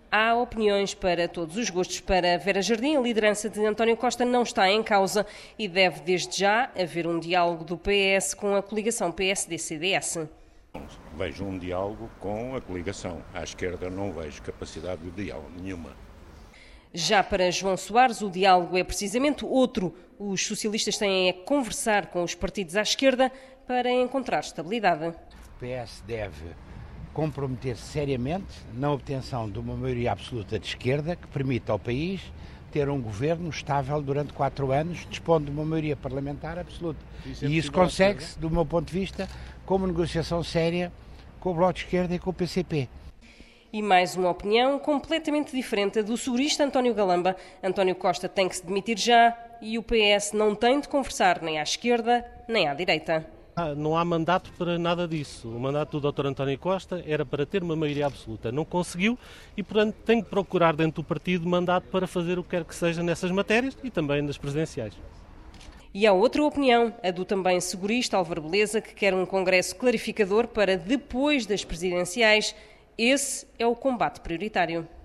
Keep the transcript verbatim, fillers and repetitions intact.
Há opiniões para todos os gostos. Para Vera Jardim, a liderança de António Costa não está em causa e deve, desde já, haver um diálogo do P S com a coligação P S D C D S. Vejo um diálogo com a coligação. À esquerda não vejo capacidade de diálogo nenhuma. Já para João Soares, o diálogo é precisamente outro. Os socialistas têm é conversar com os partidos à esquerda para encontrar estabilidade. O P S deve comprometer-se seriamente na obtenção de uma maioria absoluta de esquerda que permita ao país ter um governo estável durante quatro anos, dispondo de uma maioria parlamentar absoluta. Isso é e isso consegue-se, do meu ponto de vista, com uma negociação séria com o Bloco de Esquerda e com o P C P. E mais uma opinião completamente diferente do segurista António Galamba. António Costa tem que se demitir já e o P S não tem de conversar nem à esquerda nem à direita. Não há mandato para nada disso. O mandato do doutor António Costa era para ter uma maioria absoluta. Não conseguiu e, portanto, tem que procurar dentro do partido mandato para fazer o que quer que seja nessas matérias e também nas presidenciais. E há outra opinião, a do também segurista Álvaro Beleza, que quer um congresso clarificador para depois das presidenciais. Esse é o combate prioritário.